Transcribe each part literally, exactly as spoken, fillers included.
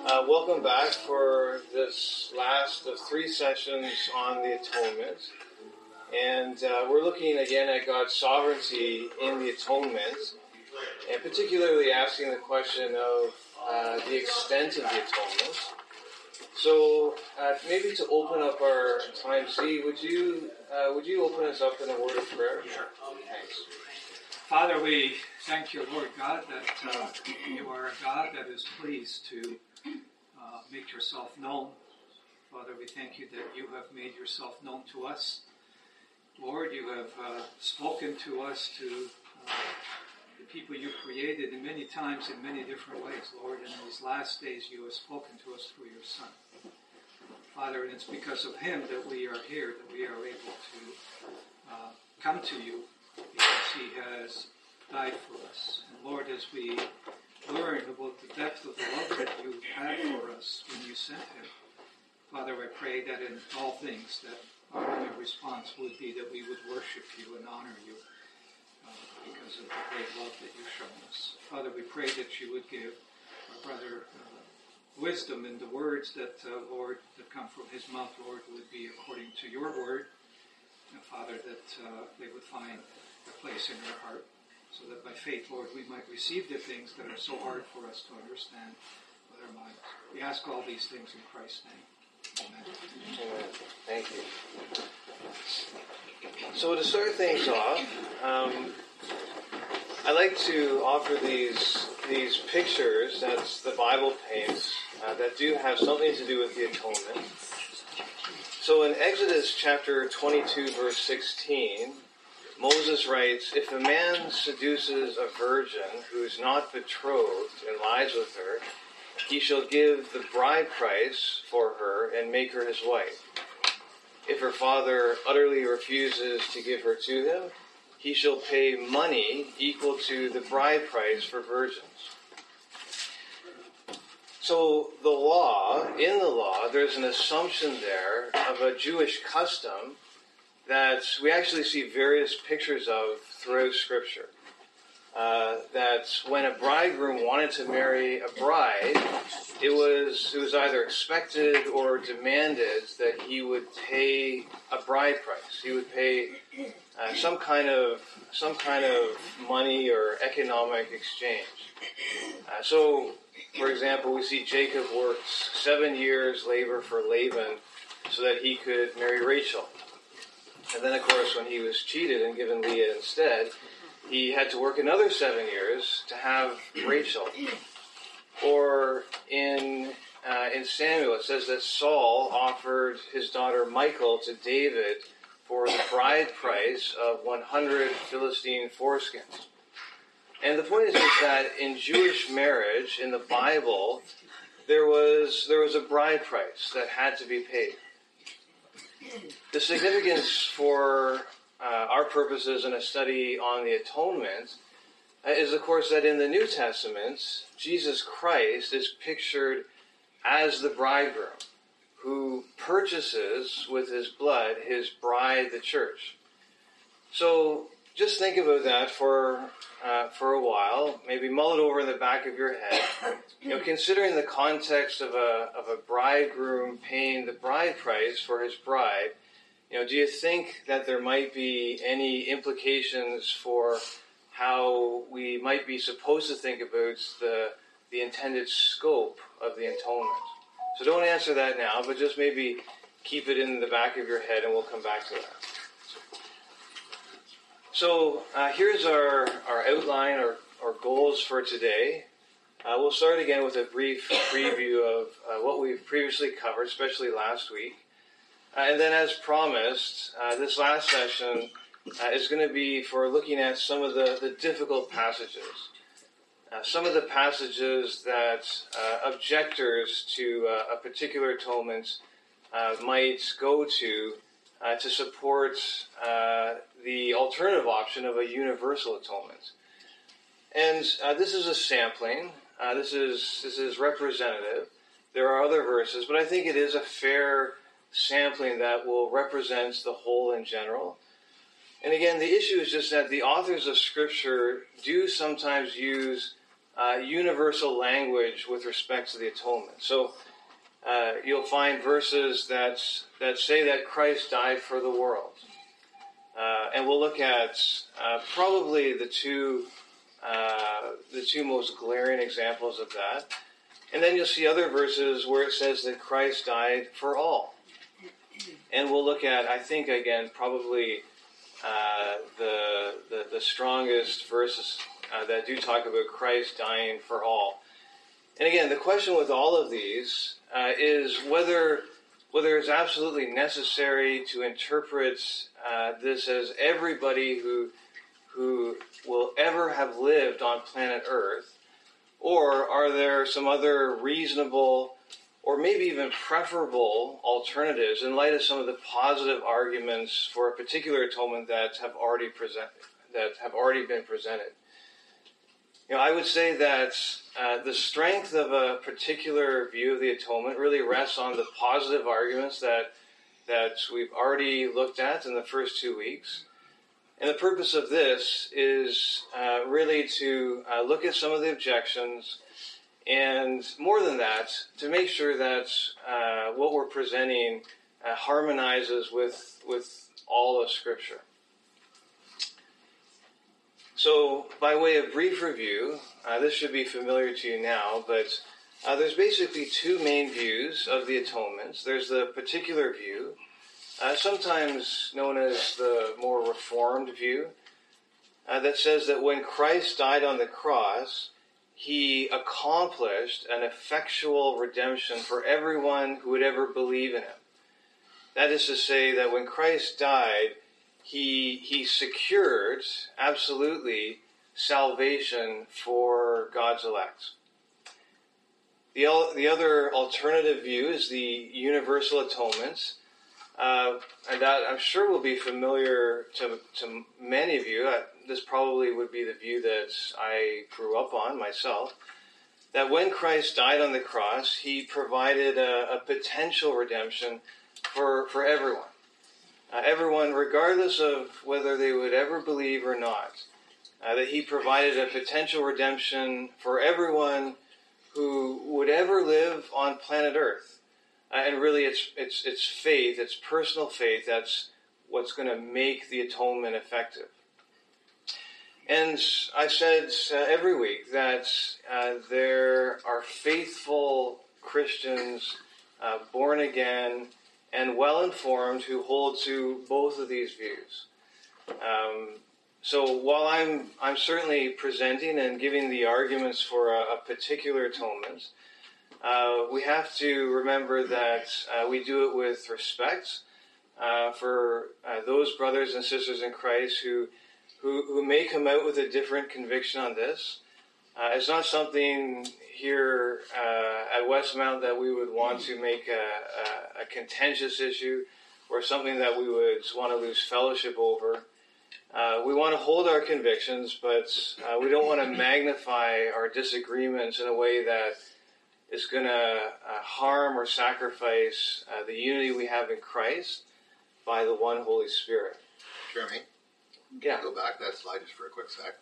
Uh, welcome back for this last of three sessions on the atonement. And uh, we're looking again at God's sovereignty in the atonement, and particularly asking the question of uh, the extent of the atonement. So uh, maybe to open up our time, Z, would you uh, would you open us up in a word of prayer? Sure. Thanks. Father, we thank you, Lord God, that uh, you are a God that is pleased to uh, make yourself known. Father, we thank you that you have made yourself known to us. Lord, you have uh, spoken to us, to uh, the people you created, in many times in many different ways, Lord. And in these last days, you have spoken to us through your Son. Father, and it's because of him that we are here, that we are able to uh, come to you, because he has died for us. And Lord, as we learn about the depth of the love that you had for us when you sent him, Father, I pray that in all things that our only response would be that we would worship you and honor you uh, because of the great love that you've shown us. Father, we pray that you would give our brother uh, wisdom in the words that, uh, Lord, that come from his mouth, Lord, would be according to your word. And Father, that uh, they would find a place in our heart, so that by faith, Lord, we might receive the things that are so hard for us to understand with our minds. We ask all these things in Christ's name. Amen. Amen. Thank you. So to start things off, um, I like to offer these these pictures that the Bible paints uh, that do have something to do with the atonement. So in Exodus chapter twenty-two, verse sixteen, Moses writes, "If a man seduces a virgin who is not betrothed and lies with her, he shall give the bride price for her and make her his wife. If her father utterly refuses to give her to him, he shall pay money equal to the bride price for virgins." So the law, in the law, there's an assumption there of a Jewish custom that we actually see various pictures of throughout Scripture. Uh, that when a bridegroom wanted to marry a bride, it was it was either expected or demanded that he would pay a bride price. He would pay uh, some kind of some kind of money or economic exchange. Uh, so, for example, we see Jacob worked seven years labor for Laban so that he could marry Rachel. And then, of course, when he was cheated and given Leah instead, he had to work another seven years to have Rachel. Or in uh, in Samuel, it says that Saul offered his daughter Michal to David for the bride price of one hundred Philistine foreskins. And the point is, is that in Jewish marriage, in the Bible, there was there was a bride price that had to be paid. The significance for uh, our purposes in a study on the atonement uh, is, of course, that in the New Testament, Jesus Christ is pictured as the bridegroom who purchases with his blood his bride, the church. So just think about that for uh, for a while. Maybe mull it over in the back of your head. You know, considering the context of a of a bridegroom paying the bride price for his bride, you know, do you think that there might be any implications for how we might be supposed to think about the the intended scope of the atonement? So don't answer that now, but just maybe keep it in the back of your head, and we'll come back to that. So uh, here's our, our outline or, or goals for today. Uh, we'll start again with a brief preview of uh, what we've previously covered, especially last week. Uh, and then as promised, uh, this last session uh, is going to be for looking at some of the, the difficult passages. Uh, some of the passages that uh, objectors to uh, a particular atonement uh, might go to uh, to support uh, the alternative option of a universal atonement. And uh, this is a sampling. Uh, this is this is representative. There are other verses, but I think it is a fair sampling that will represent the whole in general. And again, the issue is just that the authors of Scripture do sometimes use uh, universal language with respect to the atonement. So uh, you'll find verses that, that say that Christ died for the world. Uh, and we'll look at uh, probably the two uh, the two most glaring examples of that. And then you'll see other verses where it says that Christ died for all. And we'll look at, I think, again, probably uh, the, the the strongest verses uh, that do talk about Christ dying for all. And again, the question with all of these uh, is whether whether it's absolutely necessary to interpret uh, this as everybody who who will ever have lived on planet Earth, or are there some other reasonable or maybe even preferable alternatives in light of some of the positive arguments for a particular atonement that have already present, that have already been presented. You know, I would say that uh, the strength of a particular view of the atonement really rests on the positive arguments that that we've already looked at in the first two weeks. And the purpose of this is uh, really to uh, look at some of the objections, and more than that, to make sure that uh, what we're presenting uh, harmonizes with with all of Scripture. So, by way of brief review, uh, this should be familiar to you now, but uh, there's basically two main views of the atonements. There's the particular view, uh, sometimes known as the more Reformed view, uh, that says that when Christ died on the cross, he accomplished an effectual redemption for everyone who would ever believe in him. That is to say that when Christ died, He he secured, absolutely, salvation for God's elect. The, the other alternative view is the universal atonement, uh, and that I'm sure will be familiar to, to many of you. Uh, this probably would be the view that I grew up on myself, that when Christ died on the cross, he provided a, a potential redemption for, for everyone. Uh, everyone, regardless of whether they would ever believe or not, uh, that he provided a potential redemption for everyone who would ever live on planet Earth. Uh, and really, it's it's it's faith, it's personal faith, that's what's going to make the atonement effective. And I said uh, every week that uh, there are faithful Christians, uh, born again, and well-informed who hold to both of these views. Um, so while I'm I'm certainly presenting and giving the arguments for a, a particular atonement, uh, we have to remember that uh, we do it with respect uh, for uh, those brothers and sisters in Christ who, who who may come out with a different conviction on this. Uh, it's not something here uh, at Westmount that we would want to make a, a, a contentious issue or something that we would want to lose fellowship over. Uh, we want to hold our convictions, but uh, we don't want to magnify our disagreements in a way that is going to uh, harm or sacrifice uh, the unity we have in Christ by the one Holy Spirit. Jeremy? Yeah. Go back that slide just for a quick sec.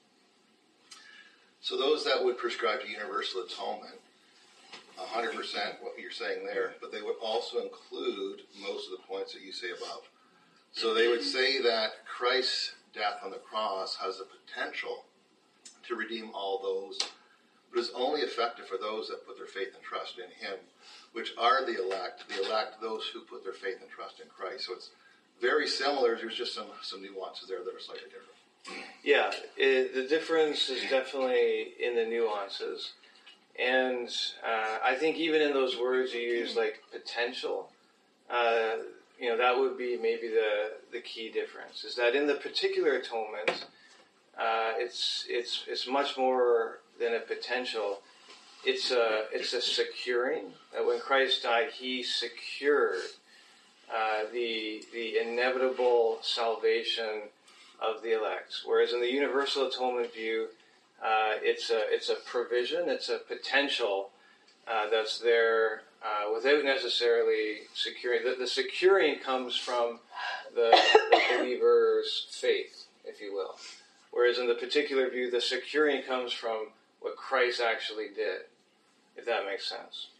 So those that would prescribe to universal atonement, one hundred percent what you're saying there, but they would also include most of the points that you say above. So they would say that Christ's death on the cross has the potential to redeem all those, but is only effective for those that put their faith and trust in him, which are the elect, the elect, those who put their faith and trust in Christ. So it's very similar. There's just some, some nuances there that are slightly different. Yeah, it, the difference is definitely in the nuances. And uh, I think even in those words you use, like potential, uh, you know, that would be maybe the, the key difference, is that in the particular atonement, uh, it's it's it's much more than a potential. It's a, it's a securing. That when Christ died, he secured uh, the the inevitable salvation of the elect. Whereas in the universal atonement view, uh, it's a it's a provision, it's a potential uh, that's there uh, without necessarily securing. The, the securing comes from the, the believer's faith, if you will. Whereas in the particular view, the securing comes from what Christ actually did, if that makes sense.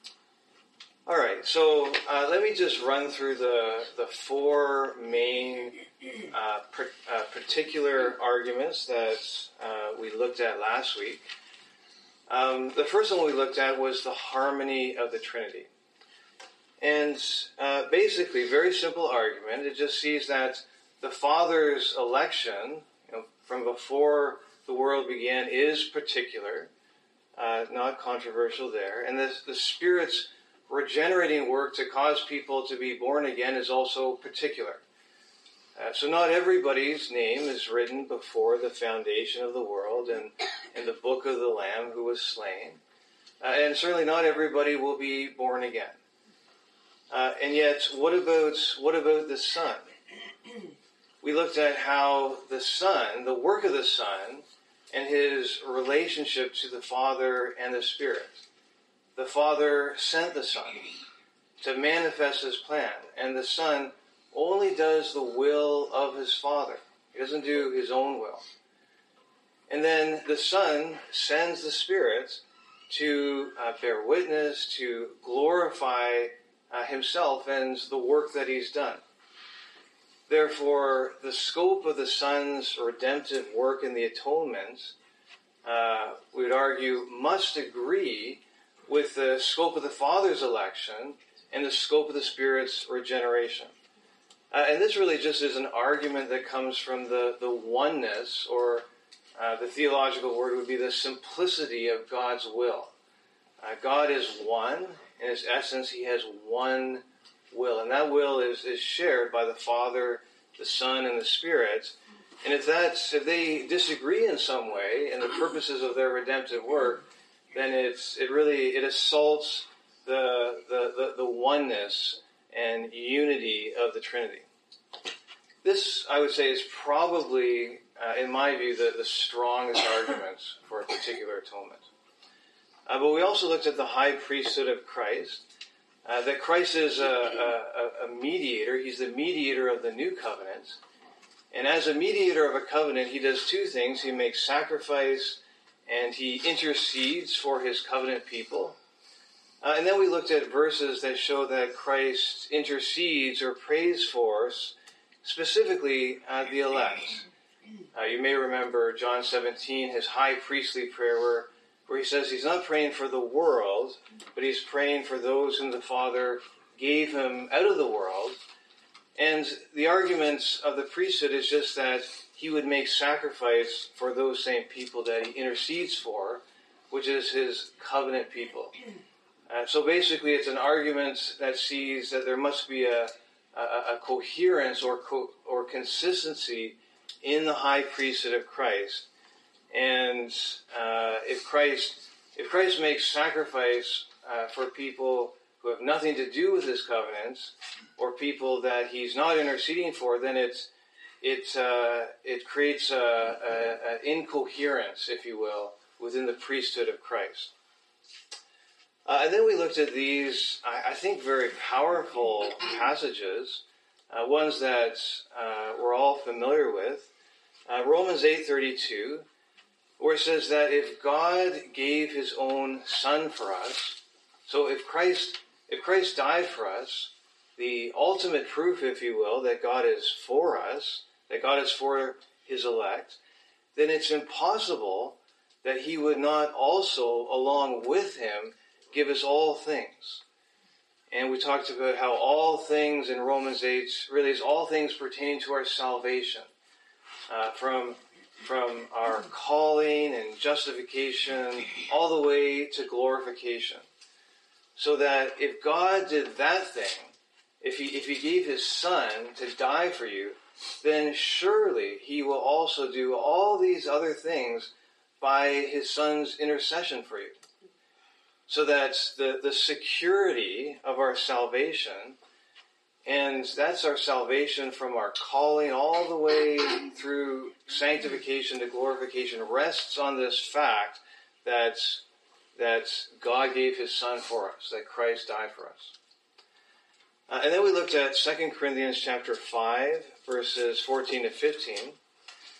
All right, so uh, let me just run through the, the four main uh, per, uh, particular arguments that uh, we looked at last week. Um, the first one we looked at was the harmony of the Trinity. And uh, basically, very simple argument. It just sees that the Father's election, you know, from before the world began, is particular, uh, not controversial there. And the, the Spirit's regenerating work to cause people to be born again is also particular. Uh, so not everybody's name is written before the foundation of the world and in the book of the Lamb who was slain. Uh, and certainly not everybody will be born again. Uh, and yet, what about what about the Son? We looked at how the Son, the work of the Son, and his relationship to the Father and the Spirit. The Father sent the Son to manifest his plan, and the Son only does the will of his Father. He doesn't do his own will. And then the Son sends the Spirit to uh, bear witness, to glorify uh, himself and the work that he's done. Therefore, the scope of the Son's redemptive work in the atonement, uh, we would argue, must agree with the scope of the Father's election and the scope of the Spirit's regeneration. Uh, and this really just is an argument that comes from the, the oneness, or uh, the theological word would be the simplicity of God's will. Uh, God is one. In his essence, he has one will. And that will is, is shared by the Father, the Son, and the Spirit. And if that's if they disagree in some way in the purposes of their redemptive work, then it's it really it assaults the the, the, the oneness and unity of the Trinity. This, I would say, is probably, uh, in my view, the, the strongest argument for a particular atonement. Uh, but we also looked at the high priesthood of Christ, uh, that Christ is a, a, a mediator. He's the mediator of the new covenant. And as a mediator of a covenant, he does two things. He makes sacrifice and he intercedes for his covenant people. Uh, and then we looked at verses that show that Christ intercedes or prays for, specifically uh, the elect. Uh, you may remember John seventeen, his high priestly prayer, where, where he says he's not praying for the world, but he's praying for those whom the Father gave him out of the world. And the argument of the priesthood is just that he would make sacrifice for those same people that he intercedes for, which is his covenant people. Uh, so basically, it's an argument that sees that there must be a, a, a coherence or co- or consistency in the high priesthood of Christ. And uh, if Christ if Christ makes sacrifice uh, for people who have nothing to do with his covenants, or people that he's not interceding for, then it's it uh, it creates an incoherence, if you will, within the priesthood of Christ. Uh, and then we looked at these, I, I think, very powerful passages, uh, ones that uh, we're all familiar with. Uh, Romans eight thirty-two, where it says that if God gave his own Son for us, so if Christ if Christ died for us, the ultimate proof, if you will, that God is for us, that God is for his elect, then it's impossible that he would not also, along with him, give us all things. And we talked about how all things in Romans eight really is all things pertaining to our salvation, uh, from from our calling and justification all the way to glorification. So that if God did that thing, if he if he gave his Son to die for you, then surely he will also do all these other things by his Son's intercession for you. So that's the, the security of our salvation, and that's our salvation from our calling all the way through sanctification to glorification, rests on this fact that, that God gave his Son for us, that Christ died for us. Uh, and then we looked at Second Corinthians chapter five, verses fourteen to fifteen,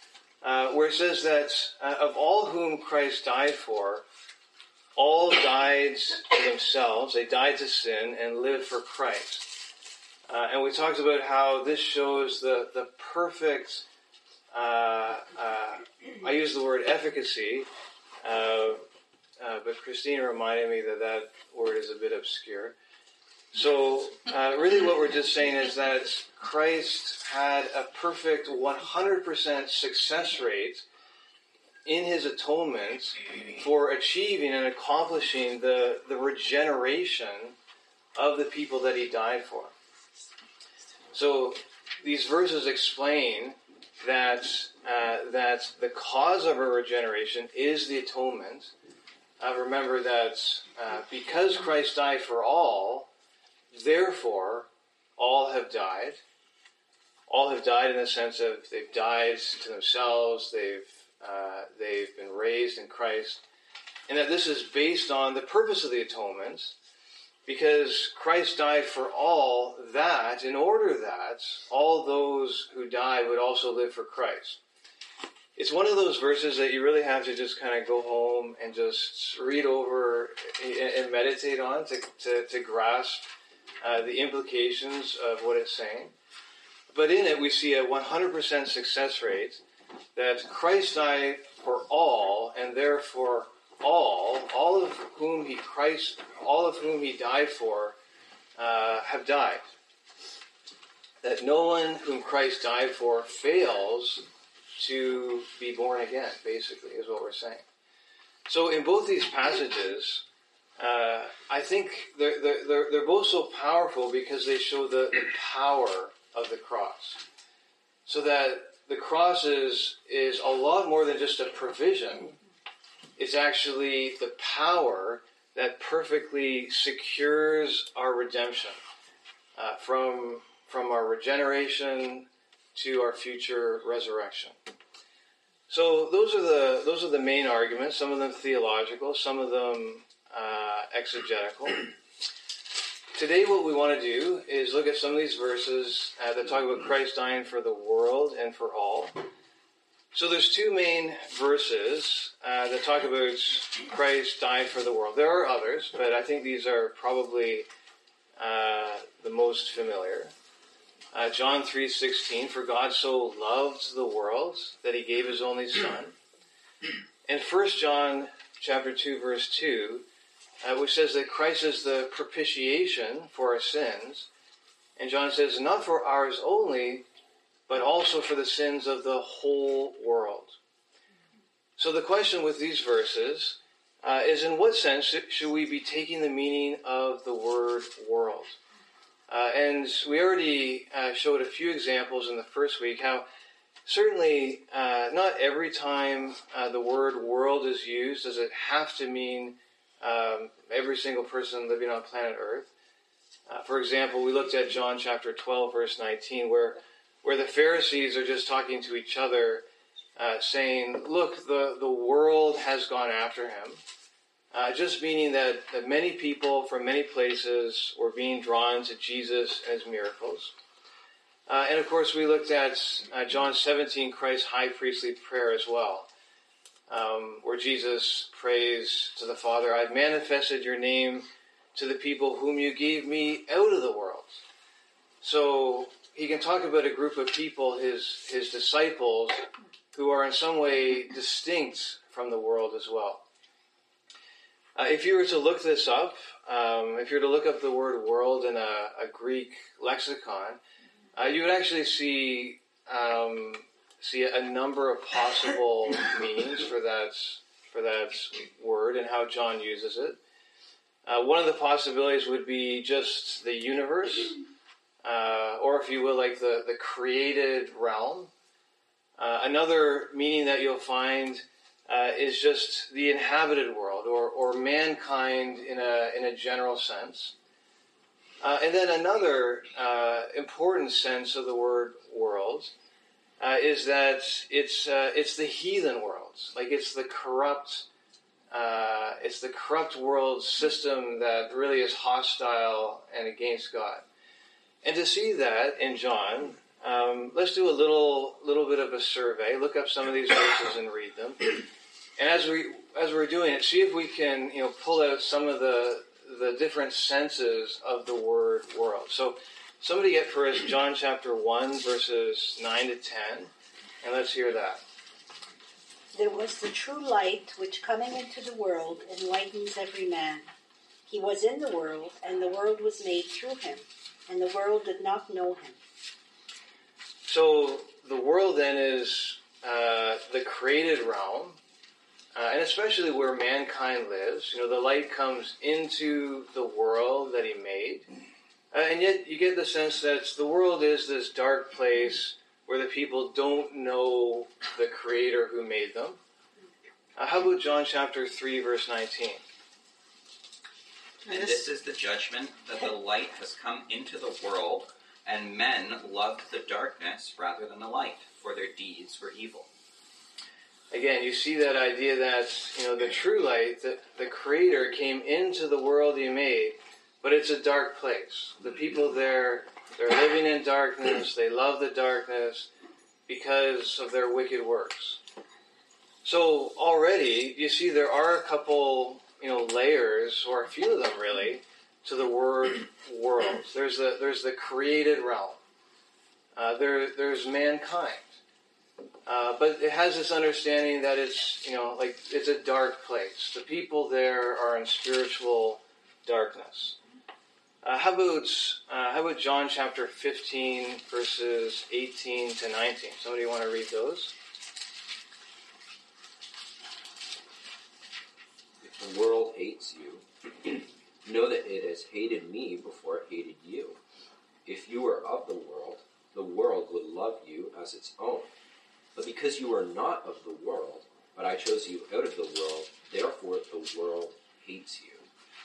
uh, where it says that uh, of all whom Christ died for, all died to themselves. They died to sin and lived for Christ. Uh, and we talked about how this shows the, the perfect, uh, uh, I use the word efficacy, uh, uh, but Christina reminded me that that word is a bit obscure. So uh, really what we're just saying is that Christ had a perfect one hundred percent success rate in his atonement for achieving and accomplishing the, the regeneration of the people that he died for. So these verses explain that uh, that the cause of our regeneration is the atonement. Uh, remember that uh, because Christ died for all, therefore all have died. All have died in the sense of they've died to themselves, they've uh, they've been raised in Christ, and that this is based on the purpose of the atonement, because Christ died for all, that in order that all those who die would also live for Christ. It's one of those verses that you really have to just kind of go home and just read over and meditate on to, to, to grasp uh, the implications of what it's saying. But in it, we see a one hundred percent success rate that Christ died for all, and therefore all, all of whom he Christ, all of whom he died for, uh, have died. That no one whom Christ died for fails to be born again, basically, is what we're saying. So in both these passages, uh, I think they're, they're, they're both so powerful because they show the, the power of the cross. So that the cross is, is a lot more than just a provision. It's actually the power that perfectly secures our redemption uh, from, from our regeneration to our future resurrection. So those are the those are the main arguments. Some of them theological, some of them uh, exegetical. Today what we want to do is look at some of these verses uh, that talk about Christ dying for the world and for all. So there's two main verses uh, that talk about Christ died for the world. There are others, but I think these are probably uh, the most familiar. Uh, John three sixteen, for God so loved the world that he gave his only Son. And First John chapter two, verse two, Uh, which says that Christ is the propitiation for our sins. And John says, not for ours only, but also for the sins of the whole world. So the question with these verses uh, is, in what sense should we be taking the meaning of the word world? Uh, and we already uh, showed a few examples in the first week how certainly uh, not every time uh, the word world is used does it have to mean Um, every single person living on planet Earth. Uh, for example, we looked at John chapter twelve, verse nineteen, where where the Pharisees are just talking to each other, uh, saying, look, the, the world has gone after him. Uh, just meaning that, that many people from many places were being drawn to Jesus and his miracles. Uh, and of course, we looked at uh, John seventeen, Christ's high priestly prayer as well. Um, where Jesus prays to the Father, I've manifested your name to the people whom you gave me out of the world. So he can talk about a group of people, his, his disciples, who are in some way distinct from the world as well. Uh, if you were to look this up, um, if you were to look up the word world in a, a Greek lexicon, uh, you would actually see... Um, see a number of possible meanings for that for that word and how John uses it. Uh, one of the possibilities would be just the universe, uh, or if you will, like the, the created realm. Uh, another meaning that you'll find uh, is just the inhabited world, or, or mankind in a in a general sense. Uh, and then another uh, important sense of the word world Uh, is that it's uh, it's the heathen world, like it's the corrupt, uh, it's the corrupt world system that really is hostile and against God. And to see that in John, um, let's do a little little bit of a survey. Look up some of these verses and read them. And as we as we're doing it, see if we can you know pull out some of the the different senses of the word world. So somebody get for us John chapter one verses nine to ten, and let's hear that. There was the true light, which coming into the world enlightens every man. He was in the world, and the world was made through him, and the world did not know him. So the world then is uh, the created realm, uh, and especially where mankind lives. You know, the light comes into the world that he made, uh, and yet you get the sense that the world is this dark place where the people don't know the Creator who made them. Uh, how about John chapter three, verse nineteen? And this is the judgment, that the light has come into the world, and men loved the darkness rather than the light, for their deeds were evil. Again, you see that idea that, you know, the true light, the, the Creator came into the world he made, but it's a dark place. The people there, they're living in darkness, they love the darkness because of their wicked works. So already, you see there are a couple, you know, layers, or a few of them really, to the word world. There's the there's the created realm. Uh, there there's mankind, uh, but it has this understanding that it's you know like it's a dark place. The people there are in spiritual darkness. Uh, how about uh, how about John chapter fifteen verses eighteen to nineteen? Somebody want to read those? If the world hates you, know that it has hated me before it hated you. If you were of the world, the world would love you as its own. But because you are not of the world, but I chose you out of the world, therefore the world hates you.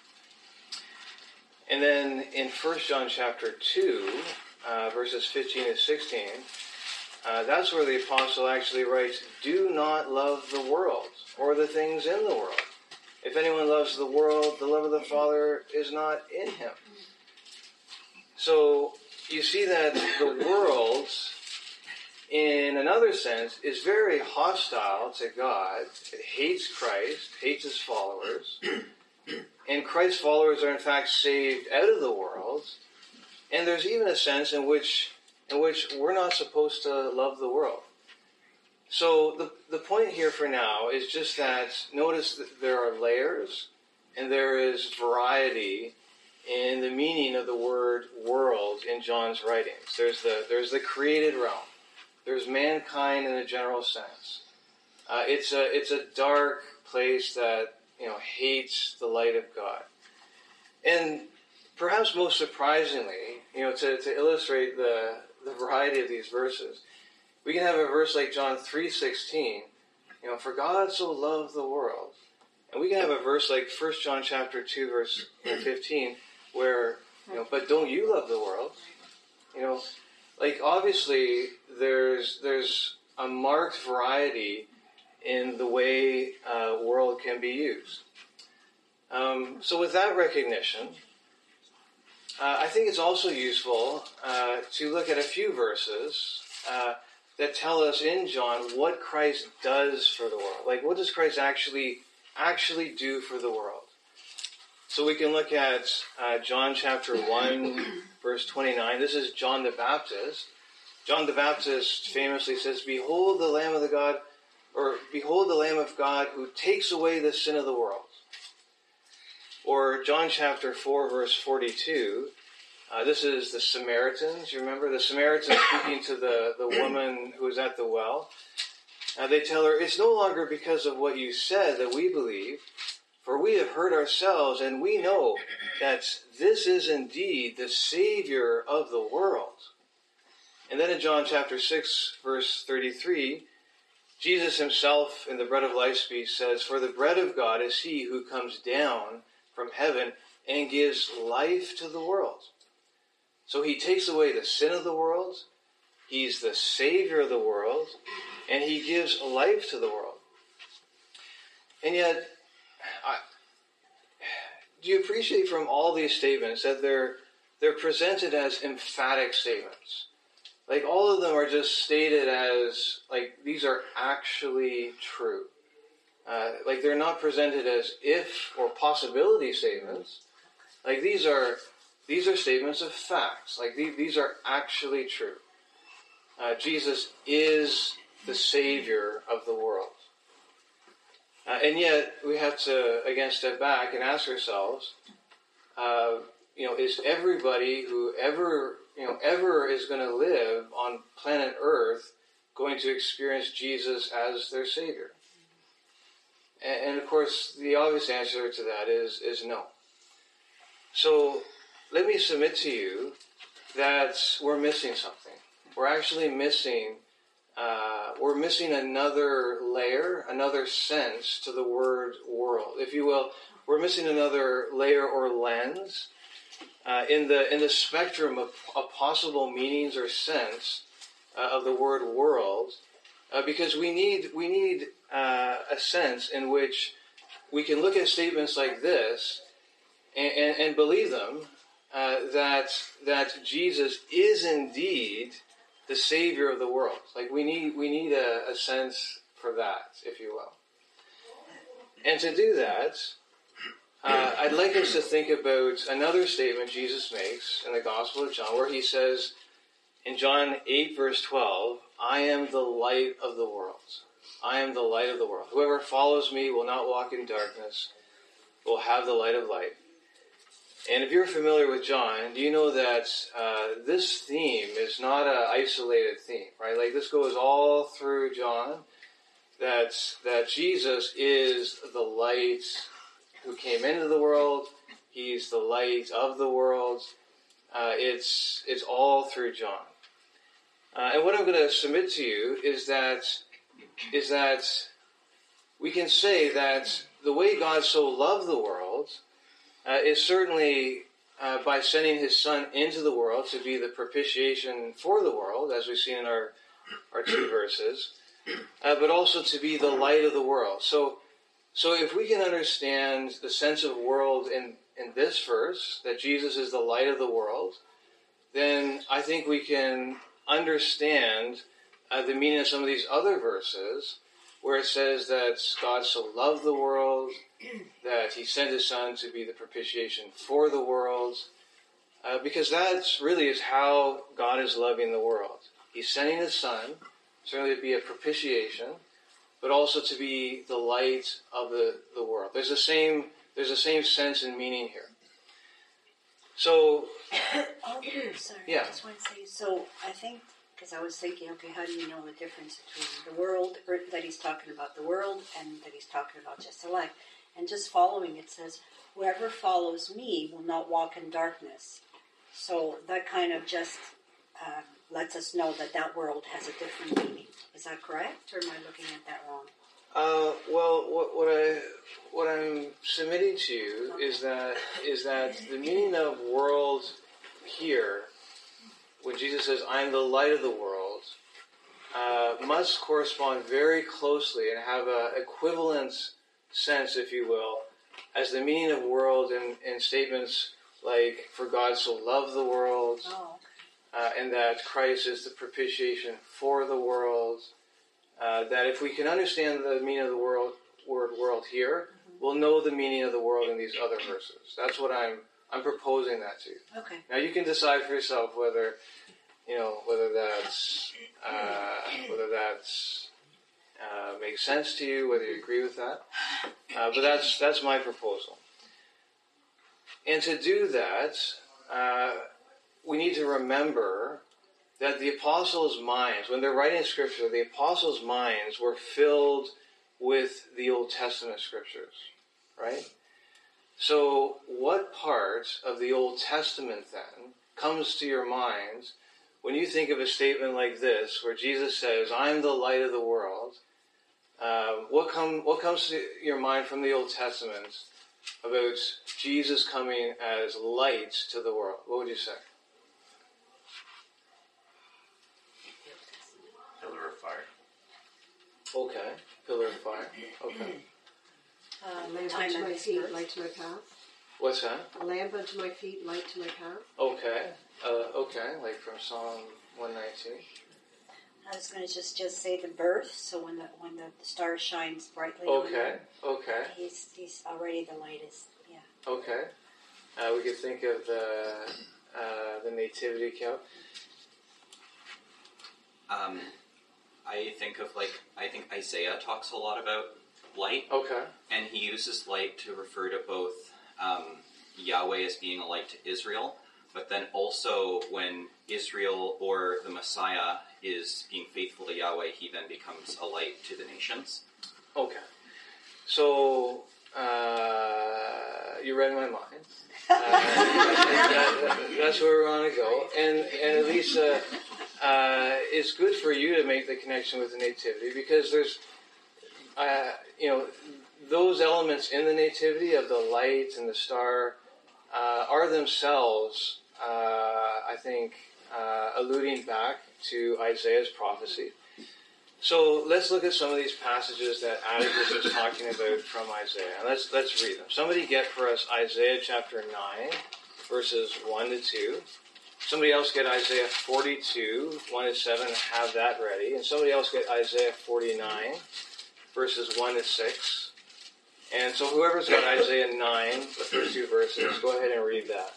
And then in First John chapter two, uh, verses fifteen to sixteen, uh, that's where the apostle actually writes, "Do not love the world or the things in the world. If anyone loves the world, the love of the Father is not in him." So you see that the world, in another sense, is very hostile to God. It hates Christ, hates his followers. And Christ's followers are in fact saved out of the world. And there's even a sense in which in which we're not supposed to love the world. So the the point here for now is just that notice that there are layers and there is variety in the meaning of the word world in John's writings. There's the there's the created realm. There's mankind in a general sense. Uh, it's a it's a dark place that you know hates the light of God. And perhaps most surprisingly, you know, to, to illustrate the the variety of these verses, we can have a verse like John three sixteen, you know, for God so loved the world. And we can have a verse like First John chapter two, verse fifteen, where, you know, but don't you love the world? You know, like obviously there's there's a marked variety in the way uh, world can be used. Um, so with that recognition, uh, I think it's also useful uh, to look at a few verses uh, that tell us in John what Christ does for the world. Like, what does Christ actually actually do for the world? So we can look at uh, John chapter one, verse twenty-nine. This is John the Baptist. John the Baptist famously says, "Behold the Lamb of the God, or behold the Lamb of God who takes away the sin of the world." Or John chapter four, verse forty-two. Uh, this is the Samaritans. You remember the Samaritans speaking to the, the woman who was at the well. Uh, they tell her, "It's no longer because of what you said that we believe, for we have heard ourselves, and we know that this is indeed the Savior of the world." And then in John chapter six, verse thirty-three, Jesus himself in the Bread of Life speech says, "For the bread of God is he who comes down from heaven and gives life to the world." So he takes away the sin of the world, he's the Savior of the world, and he gives life to the world. And yet, I, do you appreciate from all these statements that they're they're presented as emphatic statements? like all of them are just stated as like these are actually true. Uh, like they're not presented as if or possibility statements. Like these are these are statements of facts. Like these, these are actually true. Uh, Jesus is the Savior of the world. Uh, and yet we have to again step back and ask ourselves, uh, you know, is everybody who ever you know ever is going to live on planet Earth going to experience Jesus as their Savior? And, and of course, the obvious answer to that is is no. So let me submit to you that we're missing something. We're actually missing. Uh, we're missing another layer, another sense to the word world, if you will. We're missing another layer or lens uh, in the in the spectrum of, of possible meanings or sense uh, of the word world, uh, because we need we need uh, a sense in which we can look at statements like this and, and, and believe them uh, that that Jesus is indeed the Savior of the world. Like we need we need a, a sense for that, if you will. And to do that, uh, I'd like us to think about another statement Jesus makes in the Gospel of John, where he says in John eight, verse twelve, I am the light of the world. I am the light of the world. Whoever follows me will not walk in darkness, will have the light of light. And if you're familiar with John, do you know that uh, this theme is not an isolated theme, right? Like this goes all through John, that, that Jesus is the light who came into the world. He's the light of the world. Uh, it's, it's all through John. Uh, and what I'm going to submit to you is that, is that we can say that the way God so loved the world Uh, is certainly uh, by sending his Son into the world to be the propitiation for the world, as we've seen in our, our two verses, uh, but also to be the light of the world. So, so if we can understand the sense of world in, in this verse, that Jesus is the light of the world, then I think we can understand uh, the meaning of some of these other verses, where it says that God so loved the world, that he sent his Son to be the propitiation for the world, uh, because that really is how God is loving the world. He's sending his Son, certainly to be a propitiation, but also to be the light of the, the world. There's the same there's the same sense and meaning here. So, oh, sorry, yeah. I just want to say, so I think, because I was thinking, okay, how do you know the difference between the world, or that he's talking about the world, and that he's talking about just the light? And just following it says, whoever follows me will not walk in darkness. So that kind of just uh, lets us know that that world has a different meaning. Is that correct, or am I looking at that wrong? Uh, well, what, what I what I'm submitting to you okay. is that is that the meaning of world here, when Jesus says, "I am the light of the world," uh, must correspond very closely and have an equivalent sense, if you will, as the meaning of world in, in statements like, for God so loved the world, oh. uh, and that Christ is the propitiation for the world, uh, that if we can understand the meaning of the world, word world here, mm-hmm. we'll know the meaning of the world in these other verses. That's what I'm I'm proposing that to you. Okay. Now you can decide for yourself whether, you know, whether that's, uh, whether that's, Uh, makes sense to you, whether you agree with that. Uh, but that's that's my proposal. And to do that, uh, we need to remember that the apostles' minds, when they're writing Scripture, the apostles' minds were filled with the Old Testament Scriptures, right? So what part of the Old Testament, then, comes to your minds when you think of a statement like this, where Jesus says, I am the light of the world? Uh, what, come, what comes to your mind from the Old Testament about Jesus coming as light to the world? What would you say? Pillar of fire. Okay, pillar of fire. Okay. Uh, lamp time unto of my his feet, birth. light to my path. What's that? A lamp unto my feet, light to my path. Okay. Uh, okay, like from Psalm one nineteen. I was going to just, just say the birth. So when the when the, the star shines brightly on Okay, him, okay, he's he's already the light is yeah. okay. Uh, we could think of the uh, the nativity count. Um, I think of like I think Isaiah talks a lot about light, Okay, and he uses light to refer to both um, Yahweh as being a light to Israel, but then also when Israel or the Messiah is being faithful to Yahweh, he then becomes a light to the nations. okay. So uh, you read my mind. Uh, that, that's where we want to go, and and Elisa, uh, it's good for you to make the connection with the nativity because there's, uh, you know, those elements in the nativity of the light and the star uh, are themselves, uh, I think, uh, alluding back to Isaiah's prophecy. So let's look at some of these passages that Atticus is talking about from Isaiah. And let's let's read them. Somebody get for us Isaiah chapter nine, verses one to two. Somebody else get Isaiah forty-two, one to seven, have that ready. And somebody else get Isaiah forty-nine, verses one to six. And so whoever's got Isaiah nine, the first two verses, go ahead and read that.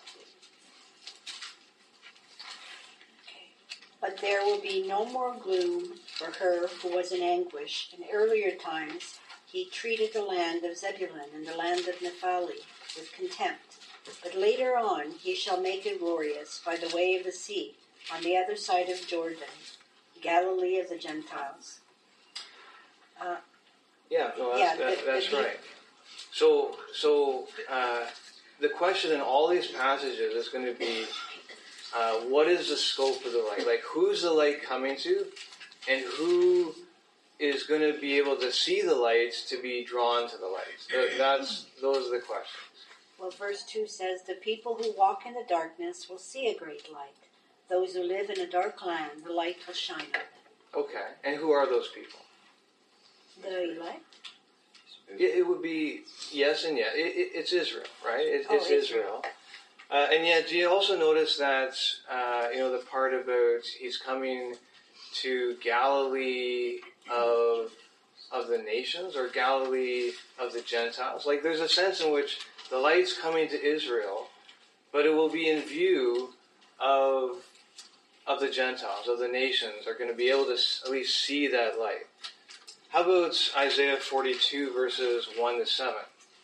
But there will be no more gloom for her who was in anguish. In earlier times, he treated the land of Zebulun and the land of Naphtali with contempt. But later on, he shall make it glorious by the way of the sea, on the other side of Jordan, Galilee of the Gentiles. Uh, Yeah, no, that's, Yeah, that, the- that's the- right. So, so uh, the question in all these passages is going to be, uh, what is the scope of the light? Like, who's the light coming to, and who is going to be able to see the lights to be drawn to the lights? Th- That's those are the questions. well, verse two says, the people who walk in the darkness will see a great light. Those who live in a dark land, the light will shine on them. Okay, and who are those people? The elect? It, it would be yes and yes. It, it, it's Israel, right? It, Oh, it's Israel. Israel. Uh, and yet, do you also notice that, uh, you know, the part about he's coming to Galilee of of the nations or Galilee of the Gentiles? Like, there's a sense in which the light's coming to Israel, but it will be in view of of the Gentiles, of the nations, are going to be able to at least see that light. How about Isaiah forty-two, verses one to seven?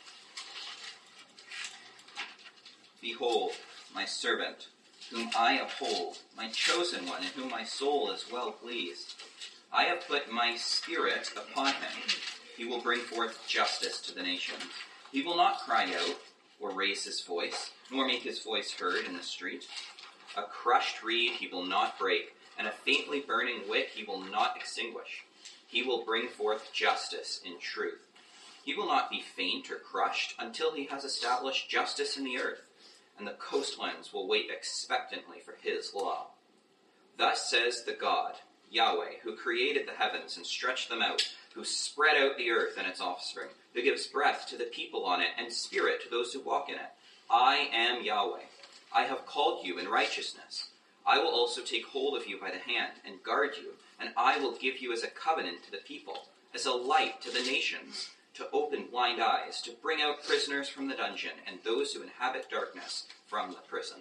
Behold, my servant, whom I uphold, my chosen one, in whom my soul is well pleased. I have put my spirit upon him. He will bring forth justice to the nations. He will not cry out or raise his voice, nor make his voice heard in the street. A crushed reed he will not break, and a faintly burning wick he will not extinguish. He will bring forth justice in truth. He will not be faint or crushed until he has established justice in the earth, and the coastlands will wait expectantly for his law. Thus says the God, Yahweh, who created the heavens and stretched them out, who spread out the earth and its offspring, who gives breath to the people on it and spirit to those who walk in it. I am Yahweh. I have called you in righteousness. I will also take hold of you by the hand and guard you, and I will give you as a covenant to the people, as a light to the nations, to open blind eyes, to bring out prisoners from the dungeon, and those who inhabit darkness from the prison.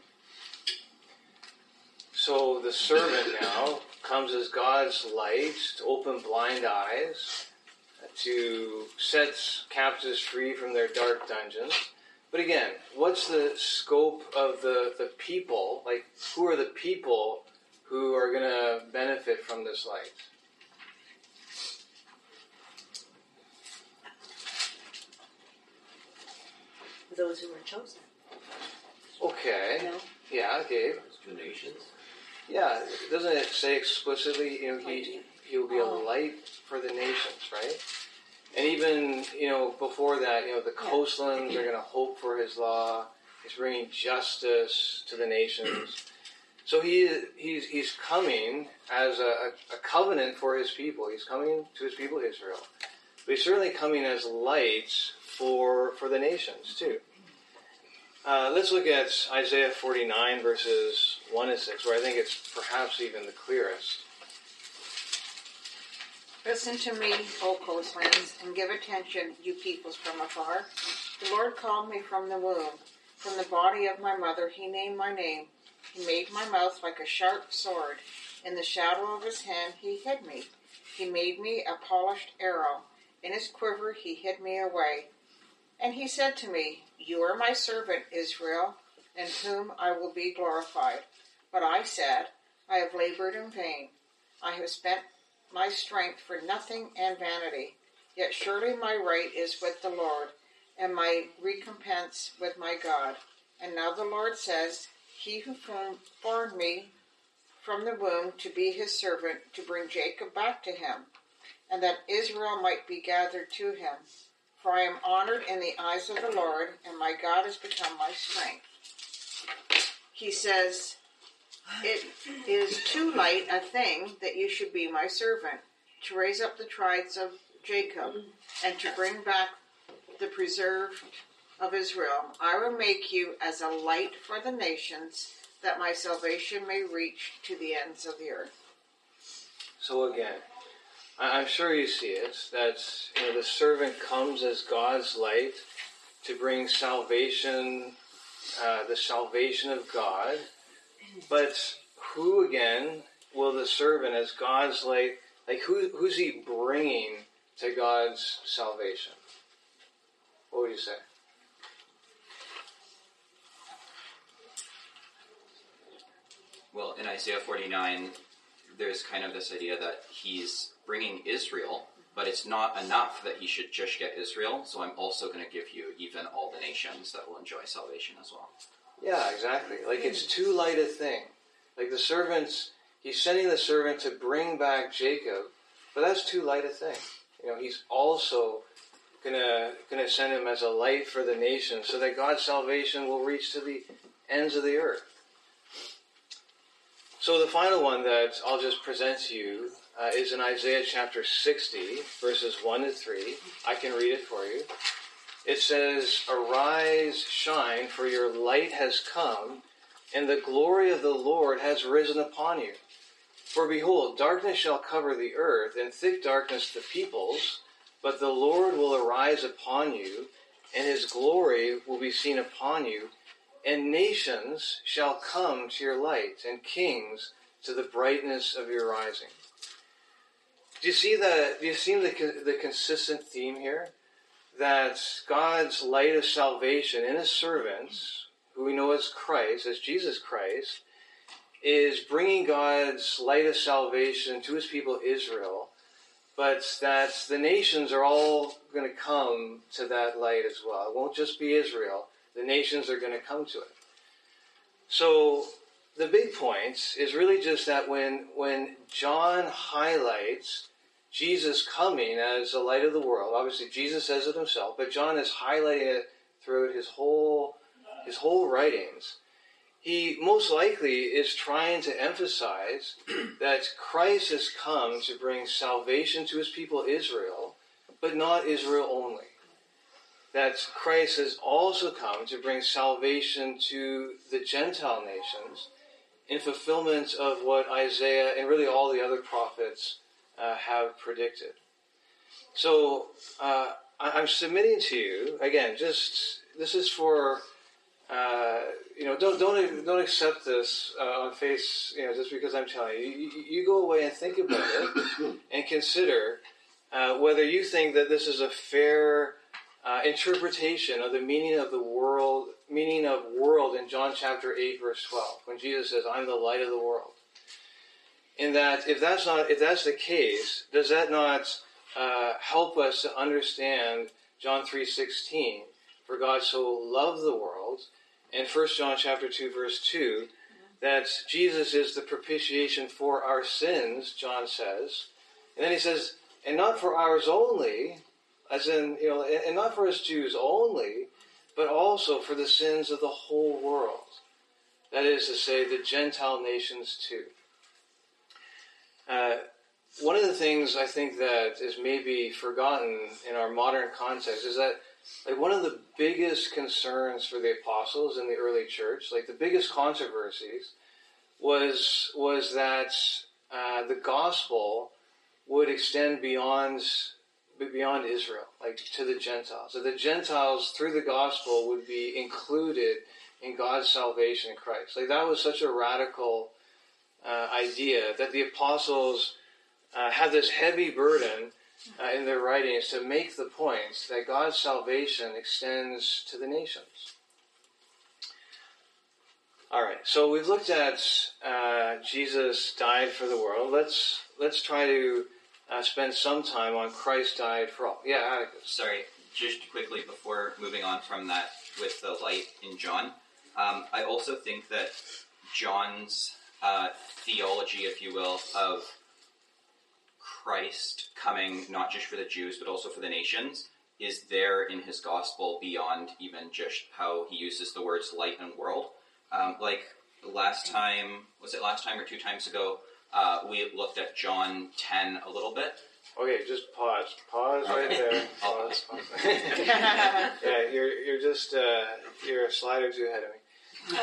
So the servant now comes as God's light to open blind eyes, to set captives free from their dark dungeons. But again, what's the scope of the, the people? Like, who are the people who are going to benefit from this light? Those who were chosen. Okay. No? Yeah, Gabe. The nations? Yeah, doesn't it say explicitly, you know, he, he'll be a Oh. light for the nations, right? And even, you know, before that, you know, the coastlands are going to hope for his law. He's bringing justice to the nations. So he he's he's coming as a, a covenant for his people. He's coming to his people Israel. But he's certainly coming as light for for the nations too. Uh, let's look at Isaiah forty-nine, verses one to six, where I think it's perhaps even the clearest. Listen to me, O coastlands, and give attention, you peoples from afar. The Lord called me from the womb. From the body of my mother, he named my name. He made my mouth like a sharp sword. In the shadow of his hand, he hid me. He made me a polished arrow. In his quiver, he hid me away. And he said to me, you are my servant, Israel, in whom I will be glorified. But I said, I have labored in vain. I have spent my strength for nothing and vanity. Yet surely my right is with the Lord, and my recompense with my God. And now the Lord says, he who formed me from the womb to be his servant, to bring Jacob back to him, and that Israel might be gathered to him. For I am honored in the eyes of the Lord, and my God has become my strength. He says, it is too light a thing that you should be my servant, to raise up the tribes of Jacob, and to bring back the preserved of Israel. I will make you as a light for the nations, that my salvation may reach to the ends of the earth. So again, I'm sure you see it, that you know, the servant comes as God's light to bring salvation, uh, the salvation of God. But who again will the servant as God's light, like who, who's he bringing to God's salvation? What would you say? Well, in Isaiah forty-nine, there's kind of this idea that he's bringing Israel, but it's not enough that he should just get Israel, so I'm also going to give you even all the nations that will enjoy salvation as well. Yeah, exactly. Like it's too light a thing. Like the servants, he's sending the servant to bring back Jacob, but that's too light a thing. You know, he's also gonna gonna send him as a light for the nations, so that God's salvation will reach to the ends of the earth. So the final one that I'll just present to you uh, is in Isaiah chapter sixty, verses one to three. I can read it for you. It says, arise, shine, for your light has come, and the glory of the Lord has risen upon you. For behold, darkness shall cover the earth, and thick darkness the peoples, but the Lord will arise upon you, and his glory will be seen upon you, and nations shall come to your light, and kings to the brightness of your rising. Do you see the, do you see the, the consistent theme here? That God's light of salvation in his servants, who we know as Christ, as Jesus Christ, is bringing God's light of salvation to his people Israel, but that the nations are all going to come to that light as well. It won't just be Israel. The nations are going to come to it. So the big point is really just that when, when John highlights Jesus coming as the light of the world, obviously Jesus says it himself, but John is highlighting it throughout his whole, his whole writings. He most likely is trying to emphasize that Christ has come to bring salvation to his people Israel, but not Israel only. That Christ has also come to bring salvation to the Gentile nations in fulfillment of what Isaiah and really all the other prophets uh, have predicted. So uh, I'm submitting to you, again, just this is for, uh, you know, don't don't don't accept this uh, on face, you know, just because I'm telling you. You, you go away and think about it and consider uh, whether you think that this is a fair Uh, interpretation of the meaning of the world, meaning of world in John chapter eight, verse twelve, when Jesus says, "I'm the light of the world." In that, if that's not, if that's the case, does that not uh, help us to understand John three sixteen? For God so loved the world, and First John chapter two, verse two, that Jesus is the propitiation for our sins. John says, and then he says, and not for ours only. As in, you know, and not for us Jews only, but also for the sins of the whole world. That is to say, the Gentile nations too. Uh, one of the things I think that is maybe forgotten in our modern context is that like one of the biggest concerns for the apostles in the early church, like the biggest controversies, was was that uh, the gospel would extend beyond beyond Israel, like to the Gentiles. So the Gentiles, through the gospel, would be included in God's salvation in Christ. Like that was such a radical uh, idea that the apostles uh, had this heavy burden uh, in their writings to make the point that God's salvation extends to the nations. All right, so we've looked at uh, Jesus died for the world. Let's let's try to uh, spend some time on Christ died for all. Yeah, Atticus. Sorry, just quickly before moving on from that with the light in John, um, I also think that John's uh, theology, if you will, of Christ coming not just for the Jews but also for the nations is there in his gospel beyond even just how he uses the words light and world. Um, like last time, was it last time or two times ago, uh, we looked at John ten a little bit. Okay, just pause. Pause right there. Pause. pause. Yeah, you're you're just uh, you're a slide or two ahead of me.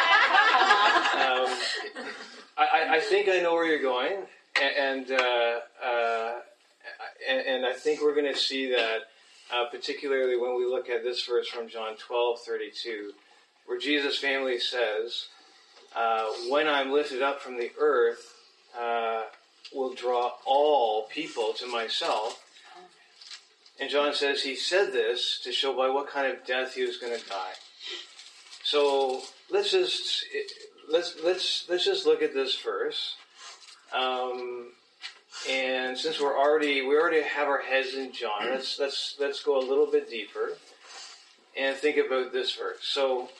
um, I, I think I know where you're going, and uh, uh, and, and I think we're going to see that uh, particularly when we look at this verse from John twelve thirty-two. Where Jesus' family says, uh, when I'm lifted up from the earth, uh, will draw all people to myself. And John says he said this to show by what kind of death he was going to die. So let's just let's let's let's just look at this verse. Um, and since we're already we already have our heads in John, let's let's let's go a little bit deeper and think about this verse. So.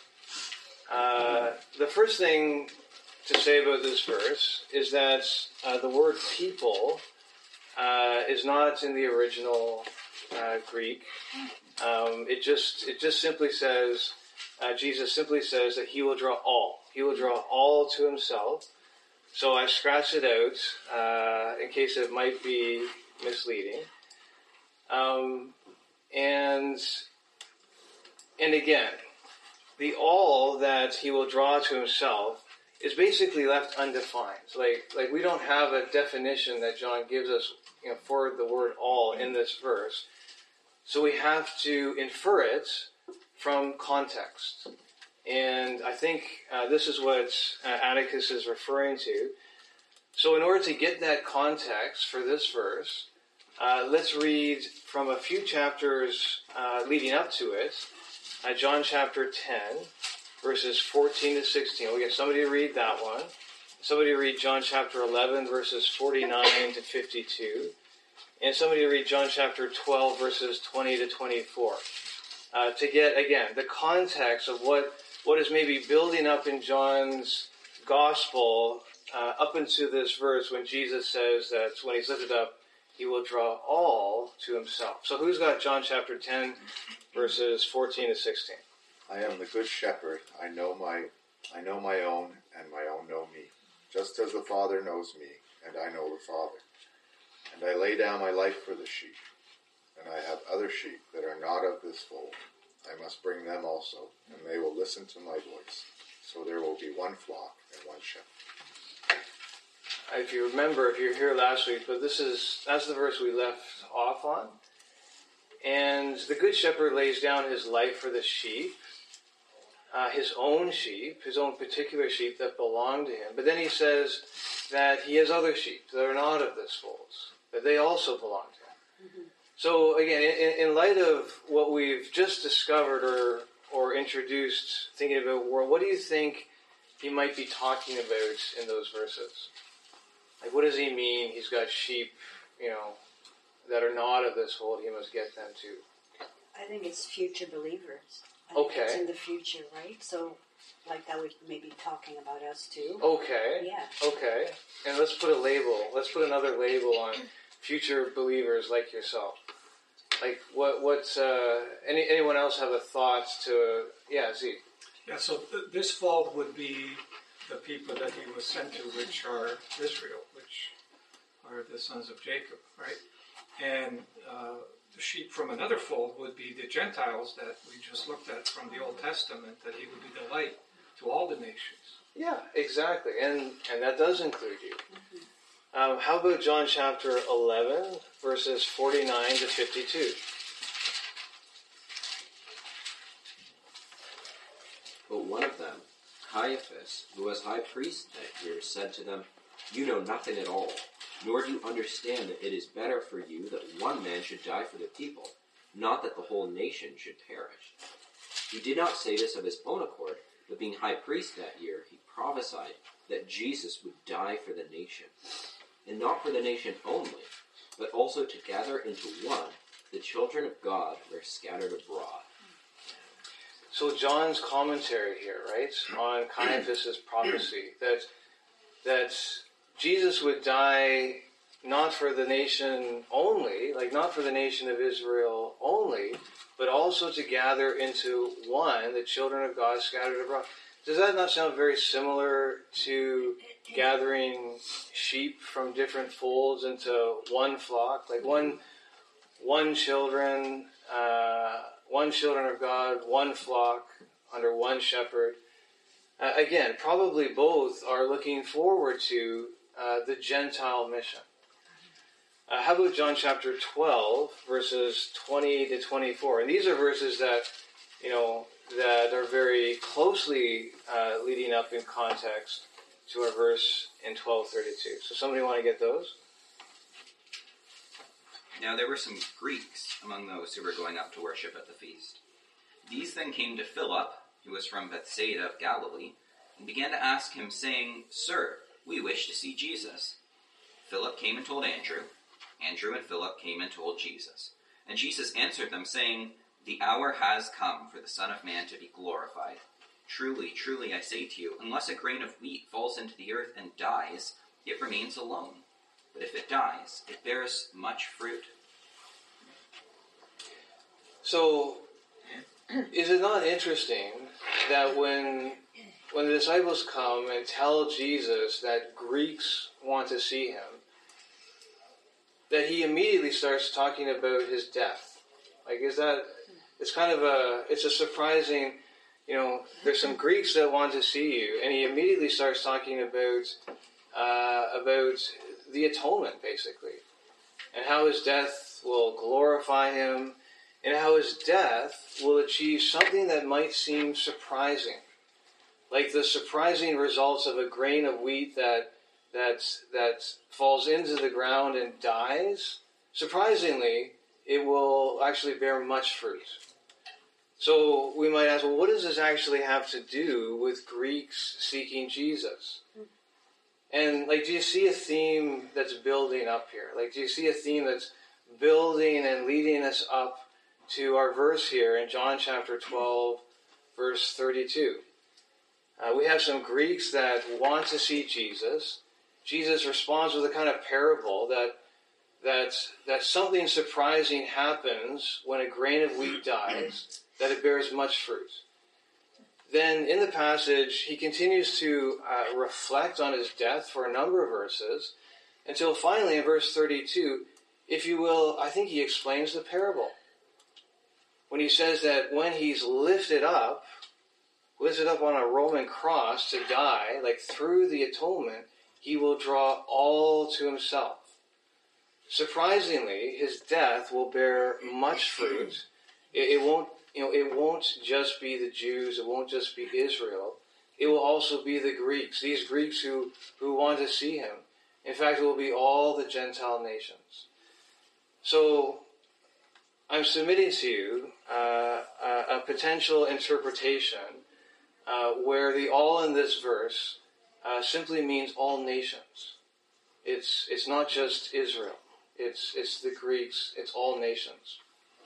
Uh, the first thing to say about this verse is that uh, the word people uh, is not in the original uh, Greek. Um, it just it just simply says, uh, Jesus simply says that he will draw all. He will draw all to himself. So I scratched it out uh, in case it might be misleading. Um, and and again, the all that he will draw to himself is basically left undefined. Like, like we don't have a definition that John gives us, you know, for the word all in this verse. So we have to infer it from context. And I think uh, this is what uh, Atticus is referring to. So in order to get that context for this verse, uh, let's read from a few chapters uh, leading up to it. Uh, John chapter ten, verses fourteen to sixteen. We'll get somebody to read that one. Somebody to read John chapter eleven, verses forty-nine to fifty-two. And somebody to read John chapter twelve, verses twenty to twenty-four. Uh, to get, again, the context of what, what is maybe building up in John's gospel uh, up into this verse when Jesus says that when he's lifted up, he will draw all to himself. So who's got John chapter ten, verses fourteen to sixteen? I am the good shepherd. I know my I know my own, and my own know me, just as the Father knows me, and I know the Father. And I lay down my life for the sheep. And I have other sheep that are not of this fold. I must bring them also, and they will listen to my voice. So there will be one flock and one shepherd. If you remember, if you were here last week, but this is that's the verse we left off on. And the good shepherd lays down his life for the sheep, uh, his own sheep, his own particular sheep that belong to him. But then he says that he has other sheep that are not of this fold, that they also belong to him. Mm-hmm. So again, in, in light of what we've just discovered or or introduced, thinking about world, what do you think he might be talking about in those verses? Like, what does he mean? He's got sheep, you know, that are not of this fold. He must get them too. I think it's future believers. I think Okay. It's in the future, right? So, like that would maybe talking about us too. Okay. Yeah. Okay. And let's put a label. Let's put another label on future believers like yourself. Like, what? What? Uh, any anyone else have a thought to? Yeah, Z. Yeah, so th- this fold would be the people that he was sent to, which are Israel, which are the sons of Jacob, right? And uh, the sheep from another fold would be the Gentiles that we just looked at from the Old Testament, that he would be the light to all the nations. Yeah, exactly. And and that does include you. Um, how about John chapter eleven, verses forty-nine to fifty-two? But one of them, Caiaphas, who was high priest that year, said to them, "You know nothing at all, nor do you understand that it is better for you that one man should die for the people, not that the whole nation should perish." He did not say this of his own accord, but being high priest that year, he prophesied that Jesus would die for the nation, and not for the nation only, but also to gather into one the children of God who are scattered abroad. So John's commentary here, right, on Caiaphas' prophecy, that that Jesus would die not for the nation only, like not for the nation of Israel only, but also to gather into one the children of God scattered abroad. Does that not sound very similar to gathering sheep from different folds into one flock, like one one children, uh, one children of God, one flock under one shepherd? Uh, again, probably both are looking forward to uh, the Gentile mission. Uh, how about John chapter twelve, verses twenty to twenty-four? And these are verses that, you know, that are very closely uh, leading up in context to our verse in twelve thirty-two. So somebody want to get those? Now there were some Greeks among those who were going up to worship at the feast. These then came to Philip, who was from Bethsaida of Galilee, and began to ask him, saying, "Sir, we wish to see Jesus." Philip came and told Andrew. Andrew and Philip came and told Jesus. And Jesus answered them, saying, "The hour has come for the Son of Man to be glorified. Truly, truly, I say to you, unless a grain of wheat falls into the earth and dies, it remains alone. But if it dies, it bears much fruit." So, is it not interesting that when when the disciples come and tell Jesus that Greeks want to see him, that he immediately starts talking about his death? Like, is that, it's kind of a, it's a surprising, you know, there's some Greeks that want to see you, and he immediately starts talking about, uh, about the atonement, basically, and how his death will glorify him, and how his death will achieve something that might seem surprising, like the surprising results of a grain of wheat that that that falls into the ground and dies. Surprisingly, it will actually bear much fruit. So we might ask, well, what does this actually have to do with Greeks seeking Jesus? And, like, do you see a theme that's building up here? Like, do you see a theme that's building and leading us up to our verse here in John chapter twelve, verse thirty-two? Uh, we have some Greeks that want to see Jesus. Jesus responds with a kind of parable that that that something surprising happens when a grain of wheat dies, that it bears much fruit. Then in the passage, he continues to uh, reflect on his death for a number of verses, until finally in verse thirty-two, if you will, I think he explains the parable. When he says that when he's lifted up, lifted up on a Roman cross to die, like through the atonement, he will draw all to himself. Surprisingly, his death will bear much fruit. It, it won't, you know, it won't just be the Jews. It won't just be Israel. It will also be the Greeks. These Greeks who, who want to see him. In fact, it will be all the Gentile nations. So, I'm submitting to you uh, a, a potential interpretation uh, where the all in this verse uh, simply means all nations. It's it's not just Israel. It's it's the Greeks. It's all nations.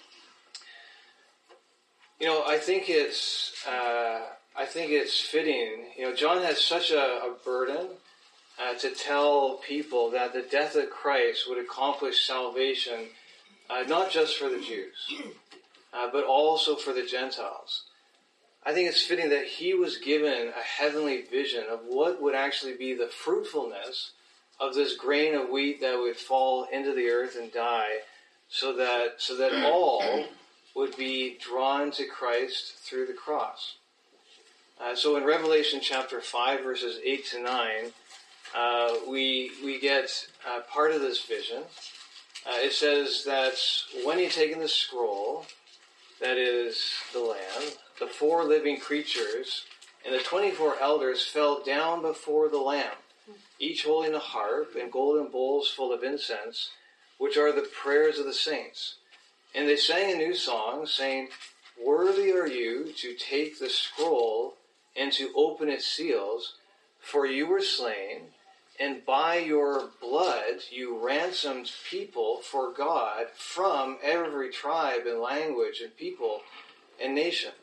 You know, I think it's uh, I think it's fitting. You know, John has such a, a burden uh, to tell people that the death of Christ would accomplish salvation, uh, not just for the Jews, uh, but also for the Gentiles. I think it's fitting that he was given a heavenly vision of what would actually be the fruitfulness of this grain of wheat that would fall into the earth and die, so that so that all would be drawn to Christ through the cross. Uh, so in Revelation chapter five, verses eight to nine, uh, we we get uh, part of this vision. Uh, it says that when he had taken the scroll, that is the Lamb, the four living creatures and the twenty-four elders fell down before the Lamb, each holding a harp and golden bowls full of incense, which are the prayers of the saints. And they sang a new song, saying, "Worthy are you to take the scroll and to open its seals, for you were slain, and by your blood you ransomed people for God from every tribe and language and people and nation."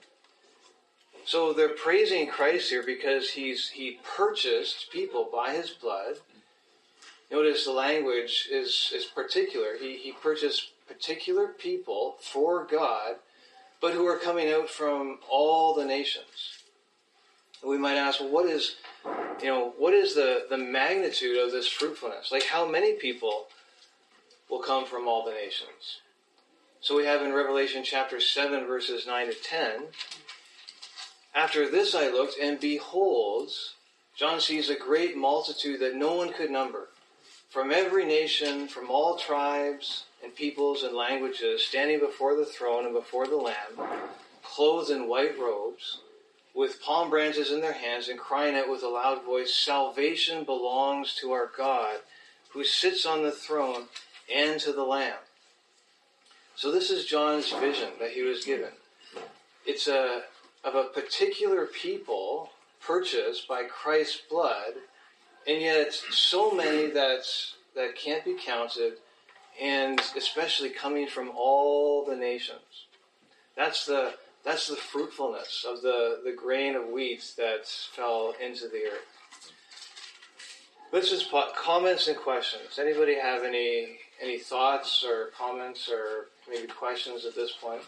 So they're praising Christ here because he's he purchased people by his blood. Notice the language is, is particular. He, he purchased particular people for God, but who are coming out from all the nations. We might ask, well, what is, you know, what is the, the magnitude of this fruitfulness? Like, how many people will come from all the nations? So we have in Revelation chapter seven, verses nine to ten, "After this I looked, and behold," John sees a great multitude that no one could number, "from every nation, from all tribes and peoples and languages, standing before the throne and before the Lamb, clothed in white robes, with palm branches in their hands, and crying out with a loud voice, 'Salvation belongs to our God, who sits on the throne, and to the Lamb.'" So this is John's vision that he was given. It's a of a particular people purchased by Christ's blood, and yet so many that that can't be counted, and especially coming from all the nations. That's the that's the fruitfulness of the, the grain of wheat that fell into the earth. Let's just put comments and questions. Anybody have any any thoughts or comments or maybe questions at this point?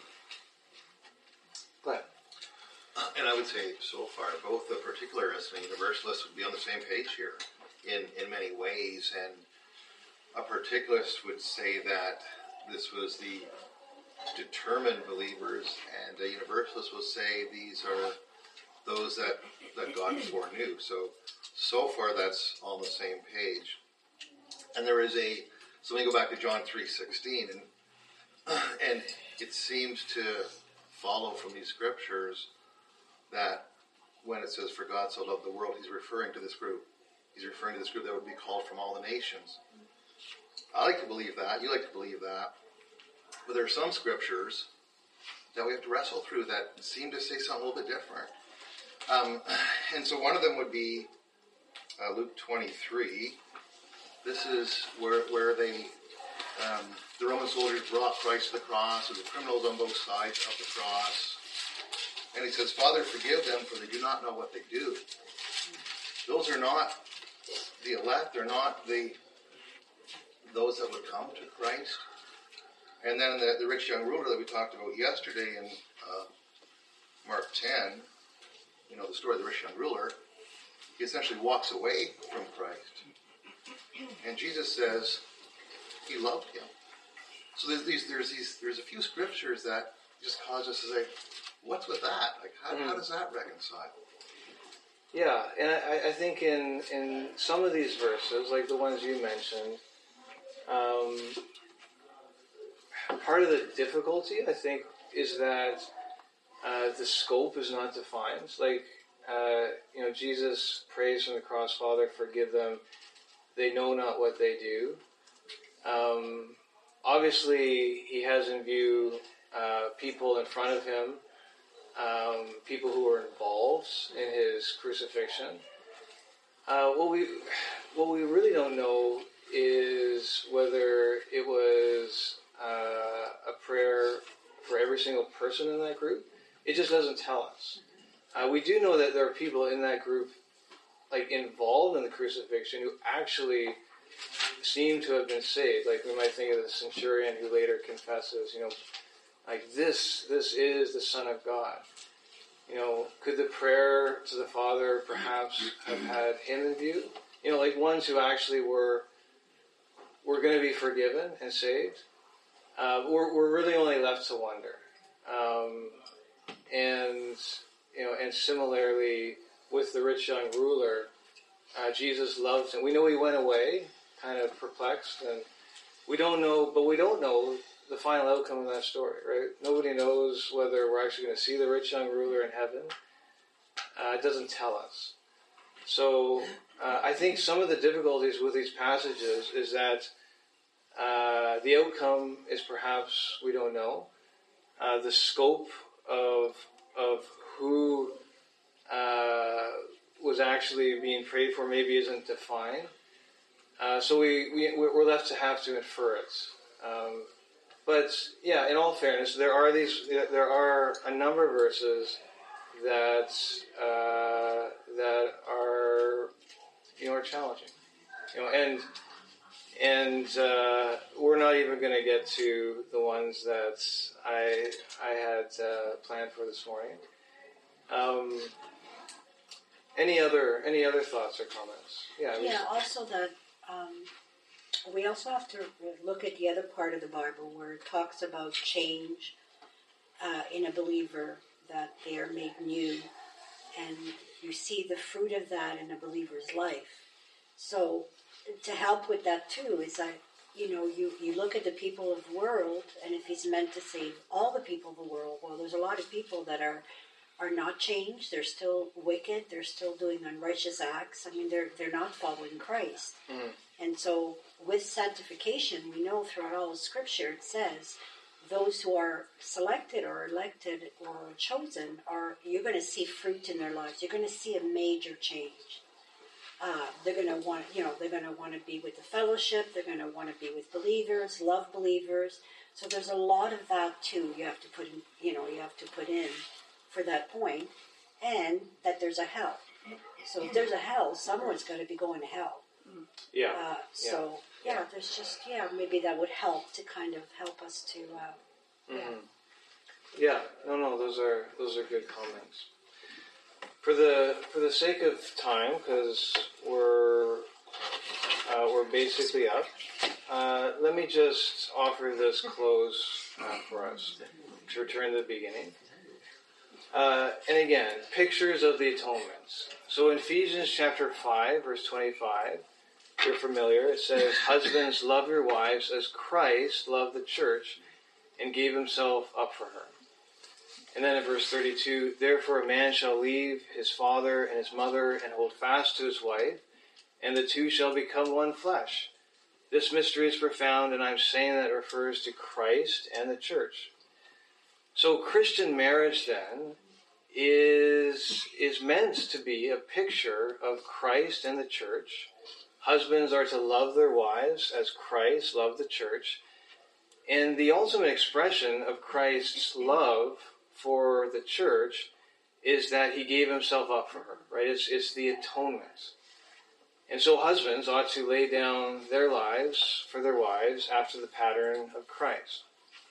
Go ahead. Uh, and I would say, so far, both the particularists and universalists would be on the same page here in, in many ways. And a particularist would say that this was the determined believers, and a universalist will say these are those that, that God foreknew. So, so far, that's on the same page. And there is a, so let me go back to John three sixteen, and, and it seems to follow from these scriptures that when it says, "For God so loved the world," he's referring to this group. He's referring to this group that would be called from all the nations. I like to believe that. You like to believe that. But there are some scriptures that we have to wrestle through that seem to say something a little bit different. Um, and so one of them would be uh, Luke twenty-three. This is where where they, um, the Roman soldiers brought Christ to the cross. There were criminals on both sides of the cross. And he says, "Father, forgive them, for they do not know what they do." Those are not the elect. They're not the those that would come to Christ. And then the, the rich young ruler that we talked about yesterday in uh, Mark ten, you know, the story of the rich young ruler, he essentially walks away from Christ. And Jesus says he loved him. So there's these, there's these, there's a few scriptures that just cause us to say, what's with that? Like, how, mm. how does that reconcile? Yeah, and I, I think in in some of these verses, like the ones you mentioned, um, part of the difficulty, I think, is that uh, the scope is not defined. Like, uh, you know, Jesus prays from the cross, "Father, forgive them. They know not what they do." Um, obviously, he has in view uh, people in front of him, um, people who were involved in his crucifixion. Uh, what we what we really don't know is whether it was uh, a prayer for every single person in that group. It just doesn't tell us. Uh, we do know that there are people in that group, like, involved in the crucifixion who actually seem to have been saved. Like, we might think of the centurion who later confesses, you know, like, this, this is the Son of God. You know, could the prayer to the Father perhaps have had him in view? You know, like ones who actually were were going to be forgiven and saved. uh, we're, we're really only left to wonder. Um, and, you know, and similarly with the rich young ruler, uh, Jesus loved him. We know he went away, kind of perplexed, and we don't know, but we don't know the final outcome of that story, right? Nobody knows whether we're actually going to see the rich young ruler in heaven. Uh, it doesn't tell us. So uh, I think some of the difficulties with these passages is that uh, the outcome is perhaps we don't know. Uh, the scope of of who uh, was actually being prayed for maybe isn't defined. Uh, so we, we we're left to have to infer it. Um, but yeah, in all fairness, there are these there are a number of verses that uh, that are you know are challenging, you know, and and uh, we're not even going to get to the ones that I I had uh, planned for this morning. Um, any other any other thoughts or comments? Yeah. Yeah. Also, that um, we also have to look at the other part of the Bible where it talks about change uh, in a believer, that they are made new, and you see the fruit of that in a believer's life. So to help with that too is that, you know, you, you look at the people of the world, and if he's meant to save all the people of the world, well, there's a lot of people that are are not changed. They're still wicked. They're still doing unrighteous acts. I mean, they're they're not following Christ. Mm. And so with sanctification, we know throughout all of Scripture it says those who are selected or elected or chosen are, you're going to see fruit in their lives. You're going to see a major change. Uh, they're going to want, you know, they're going to want to be with the fellowship. They're going to want to be with believers, love believers. So there's a lot of that too. You have to put in, you know, you have to put in for that point, and that there's a hell. So if there's a hell, someone's going to be going to hell. Yeah. Uh, so yeah. yeah, there's just yeah, maybe that would help to kind of help us to. Uh, mm-hmm. Yeah. Yeah. No, no. Those are those are good comments. For the for the sake of time, because we're uh, we're basically up. Uh, let me just offer this close uh, for us to return to the beginning. Uh, and again, pictures of the atonement. So in Ephesians chapter five, verse twenty-five, you're familiar. It says, "Husbands, love your wives as Christ loved the church and gave himself up for her." And then in verse thirty-two, "Therefore a man shall leave his father and his mother and hold fast to his wife, and the two shall become one flesh. This mystery is profound, and I'm saying that it refers to Christ and the church." So Christian marriage then is is meant to be a picture of Christ and the church. Husbands are to love their wives as Christ loved the church. And the ultimate expression of Christ's love for the church is that he gave himself up for her, right? It's, it's the atonement. And so husbands ought to lay down their lives for their wives after the pattern of Christ.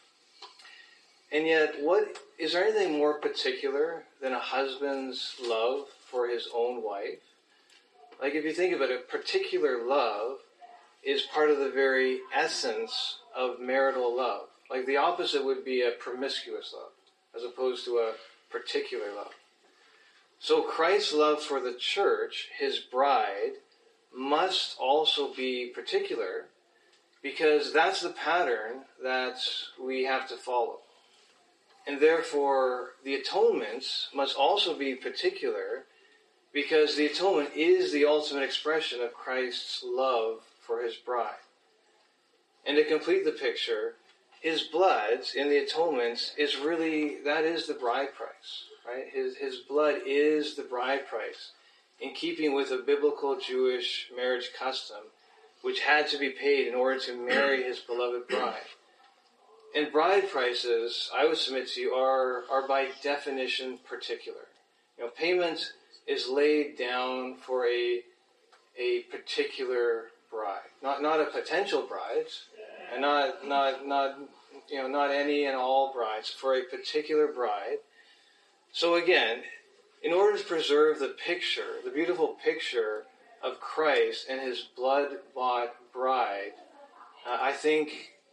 And yet, what is there anything more particular than a husband's love for his own wife? Like, if you think about it, particular love is part of the very essence of marital love. Like, the opposite would be a promiscuous love, as opposed to a particular love. So Christ's love for the church, his bride, must also be particular, because that's the pattern that we have to follow. And therefore, the atonement must also be particular, because the atonement is the ultimate expression of Christ's love for his bride. And to complete the picture, his blood in the atonement is really, that is the bride price, right? His, his blood is the bride price, in keeping with a biblical Jewish marriage custom, which had to be paid in order to marry his beloved bride. And bride prices, I would submit to you, are, are by definition particular. You know, payment is laid down for a a particular bride, not not a potential bride, and not not not you know not any and all brides, for a particular bride. So again, in order to preserve the picture, the beautiful picture of Christ and his blood-bought bride, uh, I think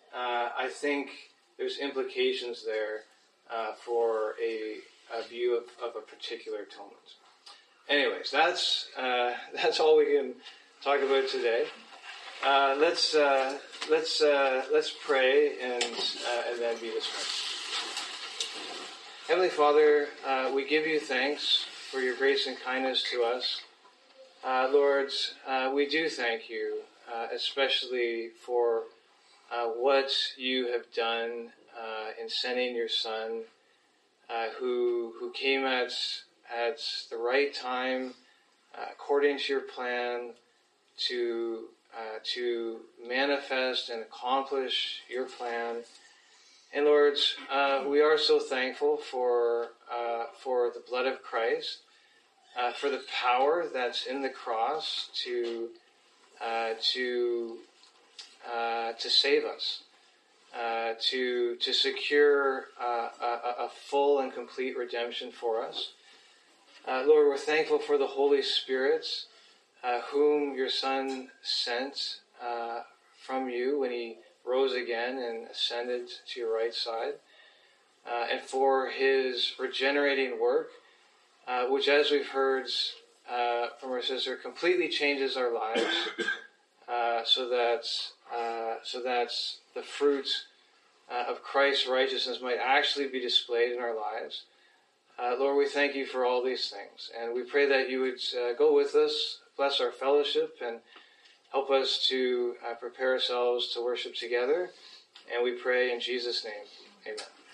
uh, I think there's implications there uh, for a, a view of, of a particular atonement. Anyways, that's uh, that's all we can talk about today. Uh, let's uh, let's uh, let's pray and uh, and then be dismissed. Heavenly Father, uh, we give you thanks for your grace and kindness to us. Uh, Lord, uh, we do thank you, uh, especially for uh, what you have done uh, in sending your Son, uh, who who came at at the right time, uh, according to your plan, to uh, to manifest and accomplish your plan. And Lord, uh, we are so thankful for uh, for the blood of Christ, uh, for the power that's in the cross to uh, to uh, to save us, uh, to to secure uh, a, a full and complete redemption for us. Uh, Lord, we're thankful for the Holy Spirit, uh, whom your Son sent uh, from you when he rose again and ascended to your right side, uh, and for his regenerating work, uh, which, as we've heard uh, from our sister, completely changes our lives, uh, so that uh, so that the fruit uh, of Christ's righteousness might actually be displayed in our lives. Uh, Lord, we thank you for all these things, and we pray that you would uh, go with us, bless our fellowship, and help us to uh, prepare ourselves to worship together. And we pray in Jesus' name. Amen.